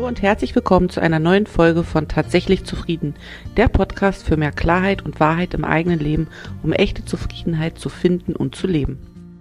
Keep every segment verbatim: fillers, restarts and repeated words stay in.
Hallo und herzlich willkommen zu einer neuen Folge von Tatsächlich Zufrieden, der Podcast für mehr Klarheit und Wahrheit im eigenen Leben, um echte Zufriedenheit zu finden und zu leben.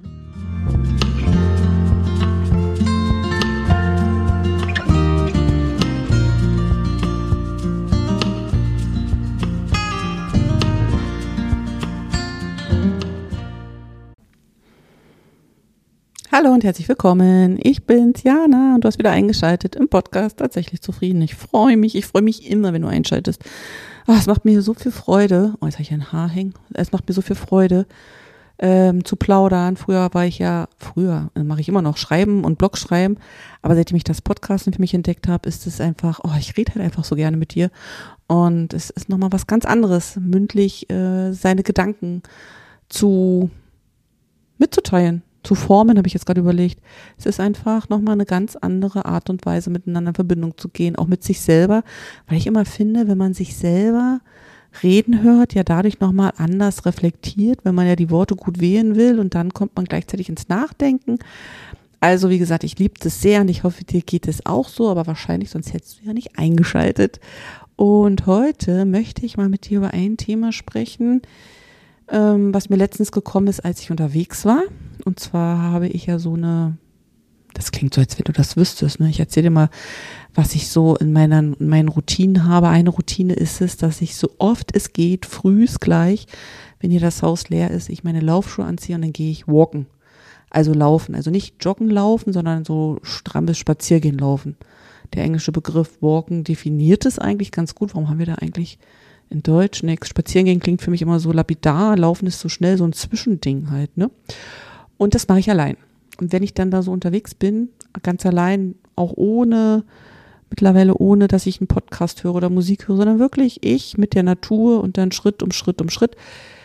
Hallo und herzlich willkommen. Ich bin's, Jana, und du hast wieder eingeschaltet im Podcast Tatsächlich Zufrieden. Ich freue mich, ich freue mich immer, wenn du einschaltest. Oh, es macht mir so viel Freude. Oh, jetzt habe ich ein Haar hängen. Es macht mir so viel Freude, ähm, zu plaudern. Früher war ich ja, früher äh, mache ich immer noch Schreiben und Blog schreiben. Aber seitdem ich das Podcasten für mich entdeckt habe, ist es einfach, oh, ich rede halt einfach so gerne mit dir. Und es ist nochmal was ganz anderes, mündlich äh, seine Gedanken zu mitzuteilen. Zu formen, habe ich jetzt gerade überlegt. Es ist einfach nochmal eine ganz andere Art und Weise, miteinander in Verbindung zu gehen, auch mit sich selber, weil ich immer finde, wenn man sich selber reden hört, ja dadurch nochmal anders reflektiert, wenn man ja die Worte gut wählen will und dann kommt man gleichzeitig ins Nachdenken. Also wie gesagt, ich liebe das sehr und ich hoffe, dir geht es auch so, aber wahrscheinlich, sonst hättest du ja nicht eingeschaltet. Und heute möchte ich mal mit dir über ein Thema sprechen, ähm, was mir letztens gekommen ist, als ich unterwegs war. Und zwar habe ich ja so eine, das klingt so, als wenn du das wüsstest, ne? Ich erzähle dir mal, was ich so in meinen, in meinen Routinen habe. Eine Routine ist es, dass ich so oft es geht, frühs gleich, wenn hier das Haus leer ist, ich meine Laufschuhe anziehe und dann gehe ich walken. Also laufen, also nicht joggen laufen, sondern so strammes Spaziergehen laufen. Der englische Begriff walken definiert es eigentlich ganz gut. Warum haben wir da eigentlich in Deutsch nichts? Spazierengehen klingt für mich immer so lapidar, laufen ist so schnell, so ein Zwischending halt, ne? Und das mache ich allein. Und wenn ich dann da so unterwegs bin, ganz allein, auch ohne, mittlerweile ohne, dass ich einen Podcast höre oder Musik höre, sondern wirklich ich mit der Natur und dann Schritt um Schritt um Schritt,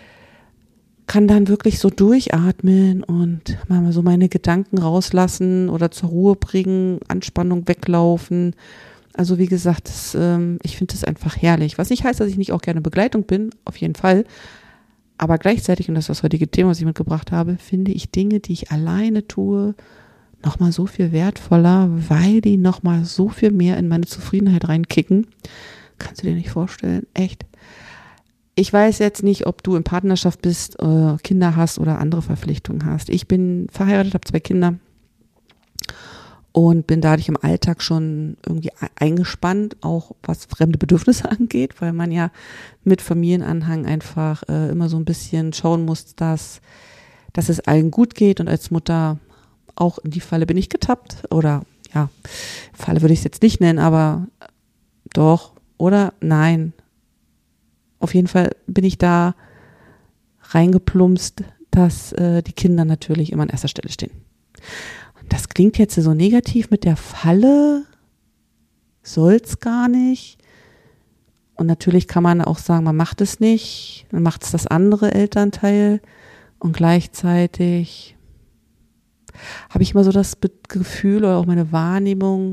kann dann wirklich so durchatmen und mal so meine Gedanken rauslassen oder zur Ruhe bringen, Anspannung weglaufen. Also wie gesagt, das, ähm, ich finde das einfach herrlich. Was nicht heißt, dass ich nicht auch gerne Begleitung bin, auf jeden Fall. Aber gleichzeitig, und das ist das heutige Thema, was ich mitgebracht habe, finde ich Dinge, die ich alleine tue, nochmal so viel wertvoller, weil die nochmal so viel mehr in meine Zufriedenheit reinkicken. Kannst du dir nicht vorstellen? Echt. Ich weiß jetzt nicht, ob du in Partnerschaft bist, äh, Kinder hast oder andere Verpflichtungen hast. Ich bin verheiratet, habe zwei Kinder und bin dadurch im Alltag schon irgendwie eingespannt, auch was fremde Bedürfnisse angeht, weil man ja mit Familienanhang einfach äh, immer so ein bisschen schauen muss, dass, dass es allen gut geht, und als Mutter auch in die Falle bin ich getappt, oder ja, Falle würde ich es jetzt nicht nennen, aber doch, oder nein, auf jeden Fall bin ich da reingeplumpst, dass äh, die Kinder natürlich immer an erster Stelle stehen. Das klingt jetzt so negativ mit der Falle, soll's gar nicht. Und natürlich kann man auch sagen, man macht es nicht, dann macht es das andere Elternteil. Und gleichzeitig habe ich immer so das Gefühl oder auch meine Wahrnehmung,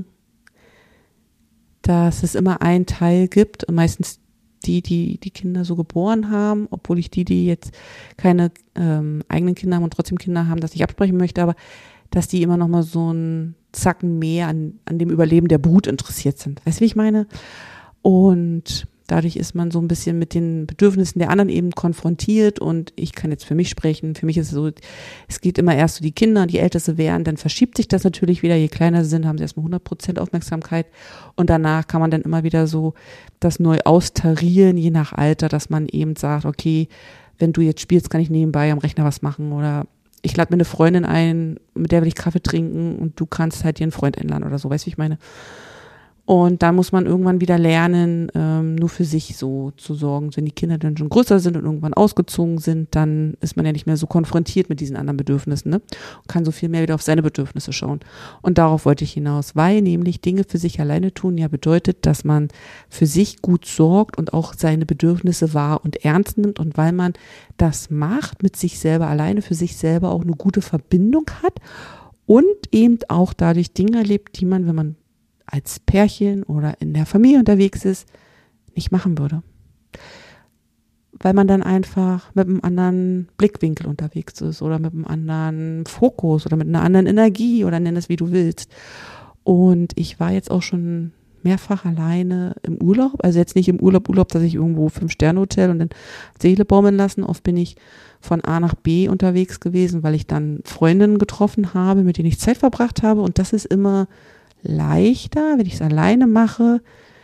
dass es immer einen Teil gibt, und meistens die, die die Kinder so geboren haben, obwohl ich die, die jetzt keine ähm, eigenen Kinder haben und trotzdem Kinder haben, das nicht absprechen möchte, aber dass die immer noch mal so einen Zacken mehr an, an dem Überleben der Brut interessiert sind. Weißt du, wie ich meine? Und dadurch ist man so ein bisschen mit den Bedürfnissen der anderen eben konfrontiert, und ich kann jetzt für mich sprechen. Für mich ist es so, es geht immer erst so die Kinder, die älter sie werden, dann verschiebt sich das natürlich wieder. Je kleiner sie sind, haben sie erstmal hundert Prozent Aufmerksamkeit, und danach kann man dann immer wieder so das neu austarieren, je nach Alter, dass man eben sagt, okay, wenn du jetzt spielst, kann ich nebenbei am Rechner was machen, oder ich lade mir eine Freundin ein, mit der will ich Kaffee trinken, und du kannst halt dir einen Freund einladen oder so, weißt du, wie ich meine? Und dann muss man irgendwann wieder lernen, ähm, nur für sich so zu sorgen. Wenn die Kinder dann schon größer sind und irgendwann ausgezogen sind, dann ist man ja nicht mehr so konfrontiert mit diesen anderen Bedürfnissen, ne? Und kann so viel mehr wieder auf seine Bedürfnisse schauen. Und darauf wollte ich hinaus, weil nämlich Dinge für sich alleine tun ja bedeutet, dass man für sich gut sorgt und auch seine Bedürfnisse wahr und ernst nimmt. Und weil man das macht, mit sich selber alleine, für sich selber auch eine gute Verbindung hat und eben auch dadurch Dinge erlebt, die man, wenn man als Pärchen oder in der Familie unterwegs ist, nicht machen würde. Weil man dann einfach mit einem anderen Blickwinkel unterwegs ist oder mit einem anderen Fokus oder mit einer anderen Energie oder nenn es wie du willst. Und ich war jetzt auch schon mehrfach alleine im Urlaub. Also jetzt nicht im Urlaub, Urlaub, dass ich irgendwo Fünf-Sterne-Hotel und dann Seele baumeln lassen. Oft bin ich von A nach B unterwegs gewesen, weil ich dann Freundinnen getroffen habe, mit denen ich Zeit verbracht habe. Und das ist immer leichter, wenn ich es alleine mache,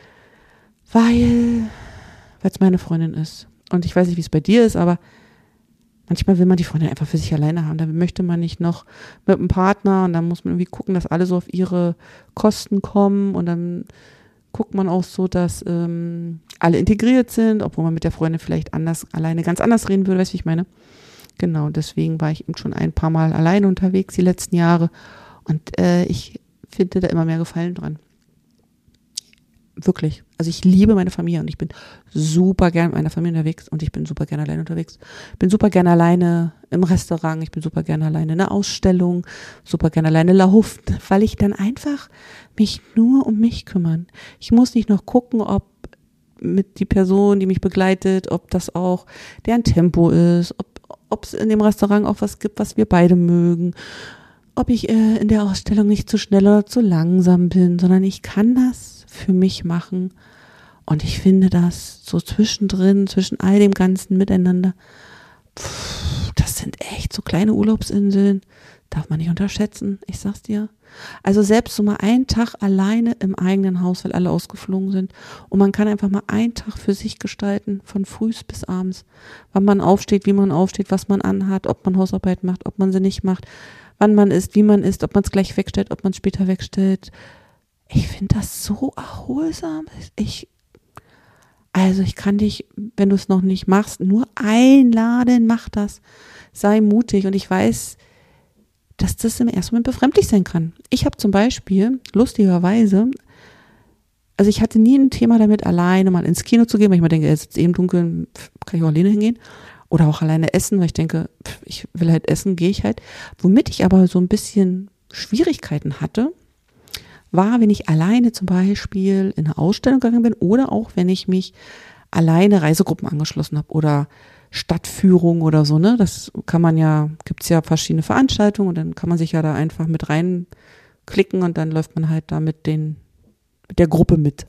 weil es meine Freundin ist. Und ich weiß nicht, wie es bei dir ist, aber manchmal will man die Freundin einfach für sich alleine haben. Da möchte man nicht noch mit einem Partner und dann muss man irgendwie gucken, dass alle so auf ihre Kosten kommen und dann guckt man auch so, dass ähm, alle integriert sind, obwohl man mit der Freundin vielleicht anders, alleine ganz anders reden würde, weißt du, wie ich meine? Genau, deswegen war ich eben schon ein paar Mal alleine unterwegs die letzten Jahre und äh, ich finde da immer mehr Gefallen dran. Wirklich. Also ich liebe meine Familie und ich bin super gern mit meiner Familie unterwegs und ich bin super gerne alleine unterwegs. Bin super gerne alleine im Restaurant, ich bin super gerne alleine in der Ausstellung, super gerne alleine laufen, weil ich dann einfach mich nur um mich kümmern. Ich muss nicht noch gucken, ob mit die Person, die mich begleitet, ob das auch deren Tempo ist, ob ob es in dem Restaurant auch was gibt, was wir beide mögen, ob ich äh, in der Ausstellung nicht zu schnell oder zu langsam bin, sondern ich kann das für mich machen und ich finde das so zwischendrin, zwischen all dem ganzen Miteinander, pff, das sind echt so kleine Urlaubsinseln, darf man nicht unterschätzen, ich sag's dir. Also selbst so mal einen Tag alleine im eigenen Haus, weil alle ausgeflogen sind und man kann einfach mal einen Tag für sich gestalten, von frühs bis abends, wann man aufsteht, wie man aufsteht, was man anhat, ob man Hausarbeit macht, ob man sie nicht macht, wann man isst, wie man isst, ob man es gleich wegstellt, ob man es später wegstellt. Ich finde das so erholsam. Ich, also ich kann dich, wenn du es noch nicht machst, nur einladen, mach das. Sei mutig und ich weiß, dass das im ersten Moment befremdlich sein kann. Ich habe zum Beispiel, lustigerweise, also ich hatte nie ein Thema damit, alleine mal ins Kino zu gehen, weil ich mir denke, es ist eben dunkel, kann ich auch alleine hingehen. Oder auch alleine essen, weil ich denke, ich will halt essen, gehe ich halt. Womit ich aber so ein bisschen Schwierigkeiten hatte, war, wenn ich alleine zum Beispiel in eine Ausstellung gegangen bin oder auch, wenn ich mich alleine Reisegruppen angeschlossen habe oder Stadtführung oder so, ne? Das kann man ja, gibt's ja verschiedene Veranstaltungen und dann kann man sich ja da einfach mit reinklicken und dann läuft man halt da mit den, mit der Gruppe mit.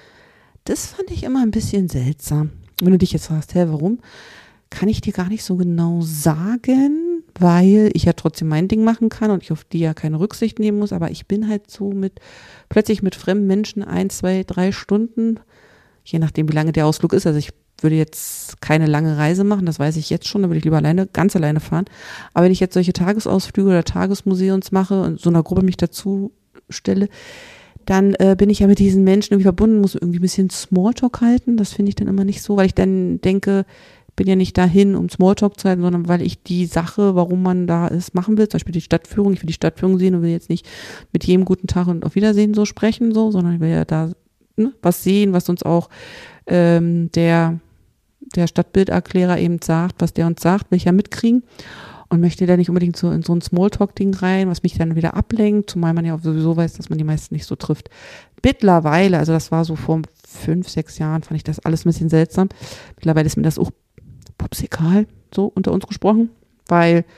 Das fand ich immer ein bisschen seltsam. Wenn du dich jetzt fragst, hä, warum? Kann ich dir gar nicht so genau sagen, weil ich ja trotzdem mein Ding machen kann und ich auf die ja keine Rücksicht nehmen muss, aber ich bin halt so mit, plötzlich mit fremden Menschen ein, zwei, drei Stunden, je nachdem wie lange der Ausflug ist, also ich würde jetzt keine lange Reise machen, das weiß ich jetzt schon, da würde ich lieber alleine, ganz alleine fahren, aber wenn ich jetzt solche Tagesausflüge oder Tagesmuseums mache und so einer Gruppe mich dazu stelle, dann äh, bin ich ja mit diesen Menschen irgendwie verbunden, muss irgendwie ein bisschen Smalltalk halten, das finde ich dann immer nicht so, weil ich dann denke, bin ja nicht dahin, um Smalltalk zu halten, sondern weil ich die Sache, warum man da ist, machen will. Zum Beispiel die Stadtführung. Ich will die Stadtführung sehen und will jetzt nicht mit jedem guten Tag und auf Wiedersehen so sprechen, so, sondern ich will ja da ne, was sehen, was uns auch ähm, der, der Stadtbilderklärer eben sagt, was der uns sagt, will ich ja mitkriegen. Und möchte da nicht unbedingt so in so ein Smalltalk-Ding rein, was mich dann wieder ablenkt, zumal man ja auch sowieso weiß, dass man die meisten nicht so trifft. Mittlerweile, also das war so vor fünf, sechs Jahren, fand ich das alles ein bisschen seltsam. Mittlerweile ist mir das auch pups egal, so unter uns gesprochen, weil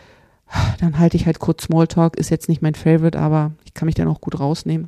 dann halte ich halt kurz Smalltalk, ist jetzt nicht mein Favorite, aber ich kann mich dann auch gut rausnehmen.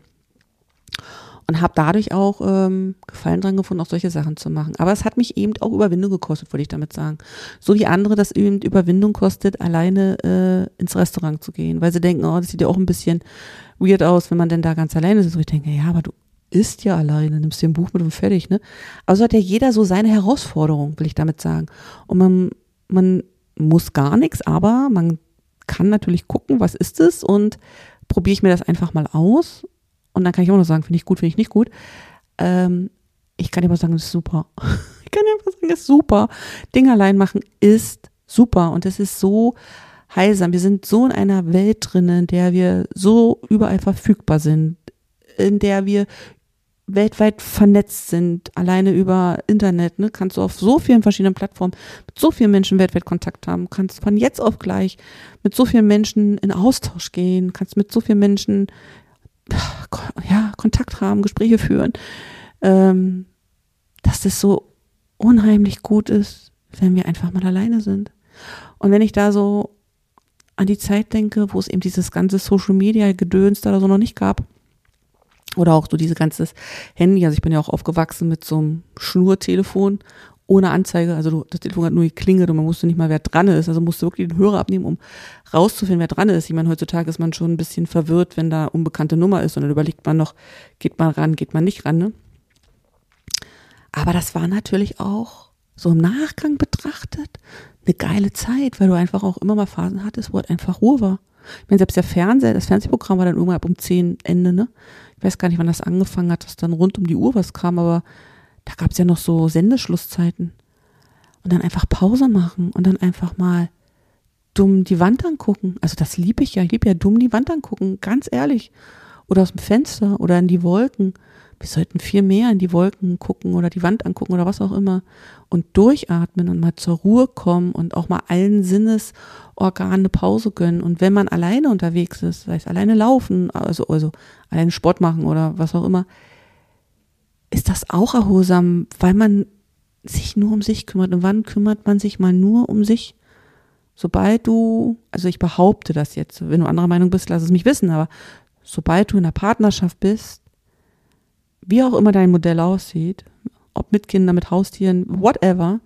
Und habe dadurch auch ähm, Gefallen dran gefunden, auch solche Sachen zu machen. Aber es hat mich eben auch Überwindung gekostet, wollte ich damit sagen. So wie andere das eben Überwindung kostet, alleine äh, ins Restaurant zu gehen, weil sie denken, oh, das sieht ja auch ein bisschen weird aus, wenn man denn da ganz alleine ist. Und ich denke, ja, aber du isst ja alleine, nimmst dir ein Buch mit und fertig, ne? Also hat ja jeder so seine Herausforderung, will ich damit sagen. Und man, man muss gar nichts, aber man kann natürlich gucken, was ist es und probiere ich mir das einfach mal aus. Und dann kann ich auch noch sagen, finde ich gut, finde ich nicht gut. Ähm, ich kann dir aber sagen, das ist super. Ich kann dir einfach sagen, das ist super. Ding allein machen ist super. Und das ist so heilsam. Wir sind so in einer Welt drin, in der wir so überall verfügbar sind, in der wir weltweit vernetzt sind, alleine über Internet, ne, kannst du auf so vielen verschiedenen Plattformen mit so vielen Menschen weltweit Kontakt haben, kannst von jetzt auf gleich mit so vielen Menschen in Austausch gehen, kannst mit so vielen Menschen ja, Kontakt haben, Gespräche führen, ähm, dass das so unheimlich gut ist, wenn wir einfach mal alleine sind. Und wenn ich da so an die Zeit denke, wo es eben dieses ganze Social Media Gedöns da so noch nicht gab, Oder auch so diese ganze Handy, also ich bin ja auch aufgewachsen mit so einem Schnurtelefon ohne Anzeige, also du, das Telefon hat nur geklingelt und man wusste nicht mal, wer dran ist, also musste wirklich den Hörer abnehmen, um rauszufinden, wer dran ist. Ich meine, heutzutage ist man schon ein bisschen verwirrt, wenn da unbekannte Nummer ist und dann überlegt man noch, geht man ran, geht man nicht ran, ne? Aber das war natürlich auch so im Nachgang betrachtet eine geile Zeit, weil du einfach auch immer mal Phasen hattest, wo halt einfach Ruhe war. Ich meine, selbst der Fernseher, das Fernsehprogramm war dann irgendwann ab um zehn Ende, ne? Ich weiß gar nicht, wann das angefangen hat, dass dann rund um die Uhr was kam, aber da gab es ja noch so Sendeschlusszeiten. Und dann einfach Pause machen und dann einfach mal dumm die Wand angucken. Also das liebe ich ja. Ich liebe ja dumm die Wand angucken, ganz ehrlich. Oder aus dem Fenster oder in die Wolken. Wir sollten viel mehr in die Wolken gucken oder die Wand angucken oder was auch immer. Und durchatmen und mal zur Ruhe kommen und auch mal allen Sinnesorganen eine Pause gönnen. Und wenn man alleine unterwegs ist, sei es alleine laufen, also, also alleine Sport machen oder was auch immer, ist das auch erholsam, weil man sich nur um sich kümmert. Und wann kümmert man sich mal nur um sich? Sobald du, also ich behaupte das jetzt, wenn du anderer Meinung bist, lass es mich wissen, aber sobald du in einer Partnerschaft bist, wie auch immer dein Modell aussieht, ob mit Kindern, mit Haustieren, whatever,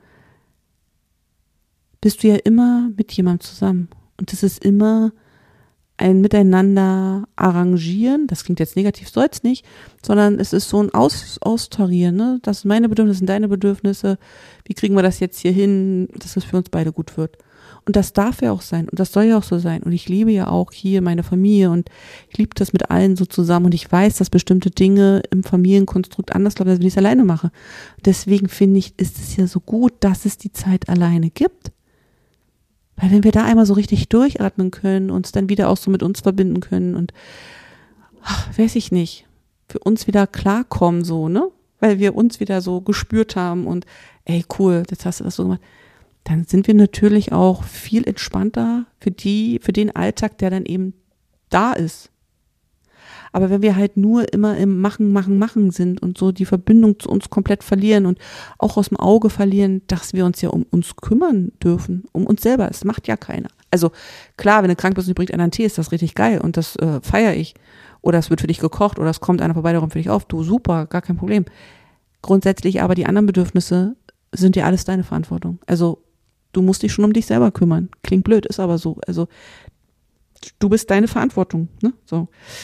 bist du ja immer mit jemandem zusammen. Und das ist immer ein Miteinander arrangieren, das klingt jetzt negativ, soll es nicht, sondern es ist so ein Aus, Austarieren, ne? Das sind meine Bedürfnisse, sind deine Bedürfnisse, wie kriegen wir das jetzt hier hin, dass es für uns beide gut wird. Und das darf ja auch sein und das soll ja auch so sein. Und ich liebe ja auch hier meine Familie und ich liebe das mit allen so zusammen und ich weiß, dass bestimmte Dinge im Familienkonstrukt anders laufen, als wenn ich es alleine mache. Deswegen finde ich, ist es ja so gut, dass es die Zeit alleine gibt. Weil wenn wir da einmal so richtig durchatmen können, uns dann wieder auch so mit uns verbinden können und, ach, weiß ich nicht, für uns wieder klarkommen so, ne? Weil wir uns wieder so gespürt haben und, ey, cool, jetzt hast du das so gemacht. Dann sind wir natürlich auch viel entspannter für die, für den Alltag, der dann eben da ist. Aber wenn wir halt nur immer im Machen, Machen, Machen sind und so die Verbindung zu uns komplett verlieren und auch aus dem Auge verlieren, dass wir uns ja um uns kümmern dürfen, um uns selber. Das macht ja keiner. Also klar, wenn du krank bist und dir bringt einer einen Tee, ist das richtig geil und das äh, feiere ich. Oder es wird für dich gekocht oder es kommt einer vorbei, der räumt für dich auf. Du, super, gar kein Problem. Grundsätzlich aber die anderen Bedürfnisse sind ja alles deine Verantwortung. Also du musst dich schon um dich selber kümmern. Klingt blöd, ist aber so. Also du bist deine Verantwortung, ne? So.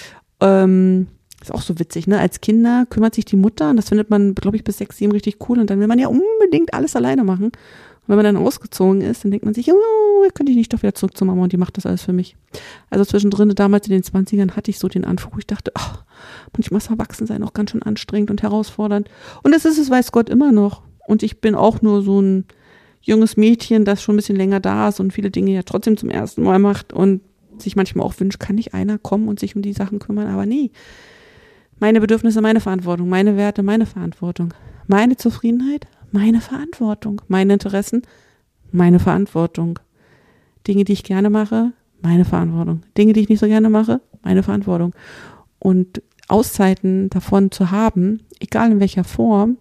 Ähm, ist auch so witzig, ne? Als Kinder kümmert sich die Mutter und das findet man, glaube ich, bis sechs, sieben richtig cool und dann will man ja unbedingt alles alleine machen. Und wenn man dann ausgezogen ist, dann denkt man sich, oh, könnte ich nicht doch wieder zurück zur Mama und die macht das alles für mich. Also zwischendrin, damals in den zwanzigern, hatte ich so den Anspruch, ich dachte, ach, manchmal ist Erwachsensein auch ganz schön anstrengend und herausfordernd. Und das ist es, weiß Gott, immer noch. Und ich bin auch nur so ein junges Mädchen, das schon ein bisschen länger da ist und viele Dinge ja trotzdem zum ersten Mal macht und sich manchmal auch wünscht, kann nicht einer kommen und sich um die Sachen kümmern, aber nee. Meine Bedürfnisse, meine Verantwortung, meine Werte, meine Verantwortung, meine Zufriedenheit, meine Verantwortung, meine Interessen, meine Verantwortung. Dinge, die ich gerne mache, meine Verantwortung. Dinge, die ich nicht so gerne mache, meine Verantwortung. Und Auszeiten davon zu haben, egal in welcher Form,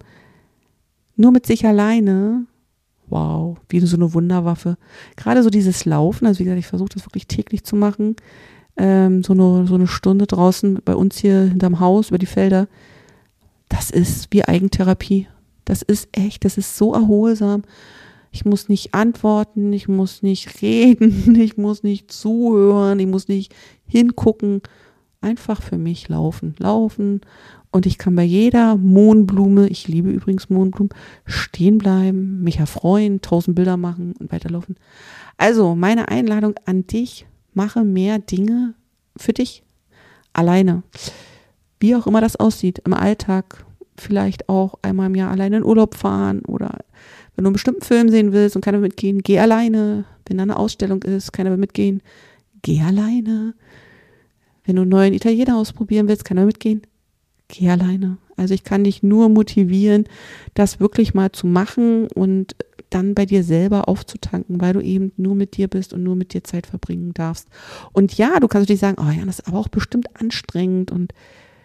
nur mit sich alleine, wow, wie so eine Wunderwaffe. Gerade so dieses Laufen, also wie gesagt, ich versuche das wirklich täglich zu machen, ähm, so eine, so eine Stunde draußen bei uns hier hinterm Haus über die Felder, das ist wie Eigentherapie. Das ist echt, das ist so erholsam. Ich muss nicht antworten, ich muss nicht reden, ich muss nicht zuhören, ich muss nicht hingucken. Einfach für mich laufen, laufen. Und ich kann bei jeder Mohnblume, ich liebe übrigens Mohnblumen, stehen bleiben, mich erfreuen, tausend Bilder machen und weiterlaufen. Also meine Einladung an dich, mache mehr Dinge für dich, alleine. Wie auch immer das aussieht, im Alltag, vielleicht auch einmal im Jahr alleine in Urlaub fahren oder wenn du einen bestimmten Film sehen willst und keiner will mitgehen, geh alleine. Wenn da eine Ausstellung ist, keiner will mitgehen, geh alleine. Wenn du einen neuen Italiener ausprobieren willst, keiner will mitgehen, geh alleine. Also ich kann dich nur motivieren, das wirklich mal zu machen und dann bei dir selber aufzutanken, weil du eben nur mit dir bist und nur mit dir Zeit verbringen darfst. Und ja, du kannst natürlich sagen, oh ja, das ist aber auch bestimmt anstrengend und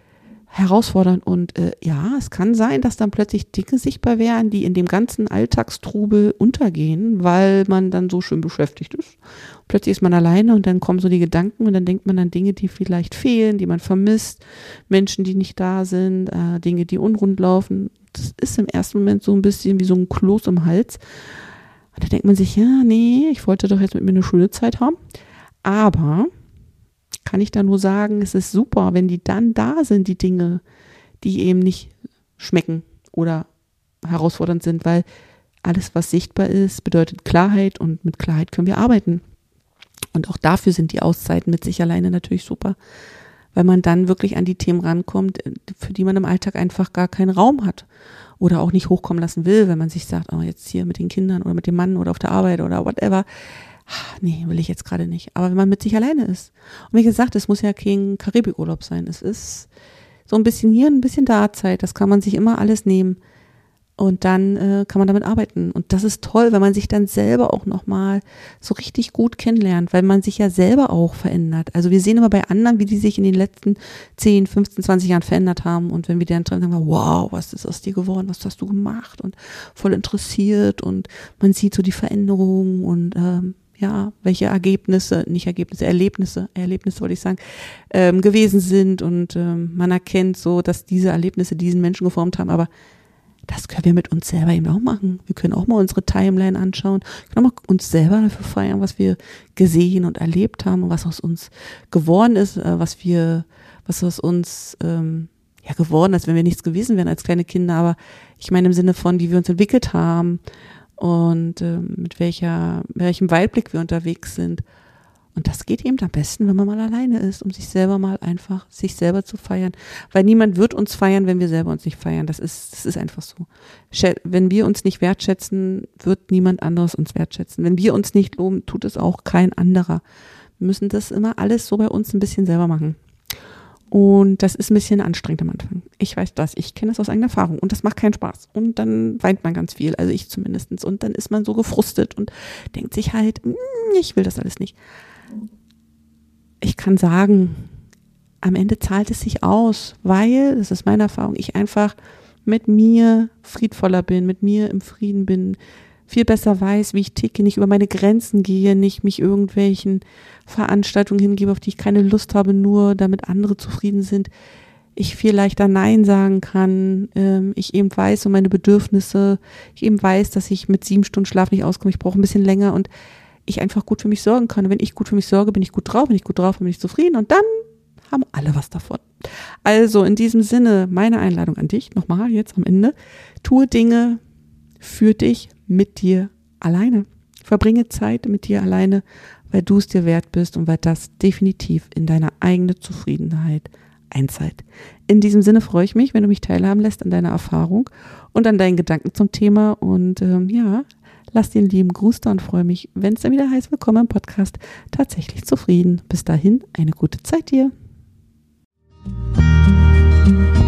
herausfordernd und äh, ja, es kann sein, dass dann plötzlich Dinge sichtbar werden, die in dem ganzen Alltagstrubel untergehen, weil man dann so schön beschäftigt ist. Plötzlich ist man alleine und dann kommen so die Gedanken und dann denkt man an Dinge, die vielleicht fehlen, die man vermisst, Menschen, die nicht da sind, äh, Dinge, die unrund laufen. Das ist im ersten Moment so ein bisschen wie so ein Kloß im Hals. Und da denkt man sich, ja, nee, ich wollte doch jetzt mit mir eine schöne Zeit haben. Aber kann ich da nur sagen, es ist super, wenn die dann da sind, die Dinge, die eben nicht schmecken oder herausfordernd sind, weil alles, was sichtbar ist, bedeutet Klarheit und mit Klarheit können wir arbeiten. Und auch dafür sind die Auszeiten mit sich alleine natürlich super, weil man dann wirklich an die Themen rankommt, für die man im Alltag einfach gar keinen Raum hat oder auch nicht hochkommen lassen will, wenn man sich sagt, oh, jetzt hier mit den Kindern oder mit dem Mann oder auf der Arbeit oder whatever. Nee, will ich jetzt gerade nicht. Aber wenn man mit sich alleine ist. Und wie gesagt, es muss ja kein Karibikurlaub sein. Es ist so ein bisschen hier, ein bisschen da Zeit. Das kann man sich immer alles nehmen. Und dann äh, kann man damit arbeiten. Und das ist toll, wenn man sich dann selber auch nochmal so richtig gut kennenlernt, weil man sich ja selber auch verändert. Also wir sehen immer bei anderen, wie die sich in den letzten zehn, fünfzehn, zwanzig Jahren verändert haben. Und wenn wir dann dran sagen, wow, was ist aus dir geworden? Was hast du gemacht? Und voll interessiert. Und man sieht so die Veränderung und ähm, ja, welche Ergebnisse, nicht Ergebnisse, Erlebnisse, Erlebnisse wollte ich sagen, ähm, gewesen sind und ähm, man erkennt so, dass diese Erlebnisse diesen Menschen geformt haben, aber das können wir mit uns selber eben auch machen. Wir können auch mal unsere Timeline anschauen, wir können auch mal uns selber dafür feiern, was wir gesehen und erlebt haben und was aus uns geworden ist, äh, was wir, was aus uns ähm, ja geworden ist, wenn wir nichts gewesen wären als kleine Kinder, aber ich meine im Sinne von, wie wir uns entwickelt haben, und äh, mit welcher, welchem Weitblick wir unterwegs sind. Und das geht eben am besten, wenn man mal alleine ist, um sich selber mal einfach, sich selber zu feiern. Weil niemand wird uns feiern, wenn wir selber uns nicht feiern. Das ist, das ist einfach so. Wenn wir uns nicht wertschätzen, wird niemand anderes uns wertschätzen. Wenn wir uns nicht loben, tut es auch kein anderer. Wir müssen das immer alles so bei uns ein bisschen selber machen. Und das ist ein bisschen anstrengend am Anfang. Ich weiß das, ich kenne das aus eigener Erfahrung und das macht keinen Spaß. Und dann weint man ganz viel, also ich zumindest. Und dann ist man so gefrustet und denkt sich halt, ich will das alles nicht. Ich kann sagen, am Ende zahlt es sich aus, weil, das ist meine Erfahrung, ich einfach mit mir friedvoller bin, mit mir im Frieden bin, viel besser weiß, wie ich ticke, nicht über meine Grenzen gehe, nicht mich irgendwelchen Veranstaltungen hingebe, auf die ich keine Lust habe, nur damit andere zufrieden sind. Ich viel leichter Nein sagen kann. Ähm, ich eben weiß um meine Bedürfnisse. Ich eben weiß, dass ich mit sieben Stunden Schlaf nicht auskomme. Ich brauche ein bisschen länger und ich einfach gut für mich sorgen kann. Und wenn ich gut für mich sorge, bin ich gut drauf. Wenn ich gut drauf bin, bin ich zufrieden und dann haben alle was davon. Also in diesem Sinne, meine Einladung an dich, nochmal jetzt am Ende, tue Dinge für dich, mit dir alleine. Verbringe Zeit mit dir alleine, weil du es dir wert bist und weil das definitiv in deine eigene Zufriedenheit einzahlt. In diesem Sinne freue ich mich, wenn du mich teilhaben lässt an deiner Erfahrung und an deinen Gedanken zum Thema und ähm, ja, lass dir einen lieben Gruß da und freue mich, wenn es dann wieder heißt, willkommen im Podcast, tatsächlich zufrieden. Bis dahin, eine gute Zeit dir.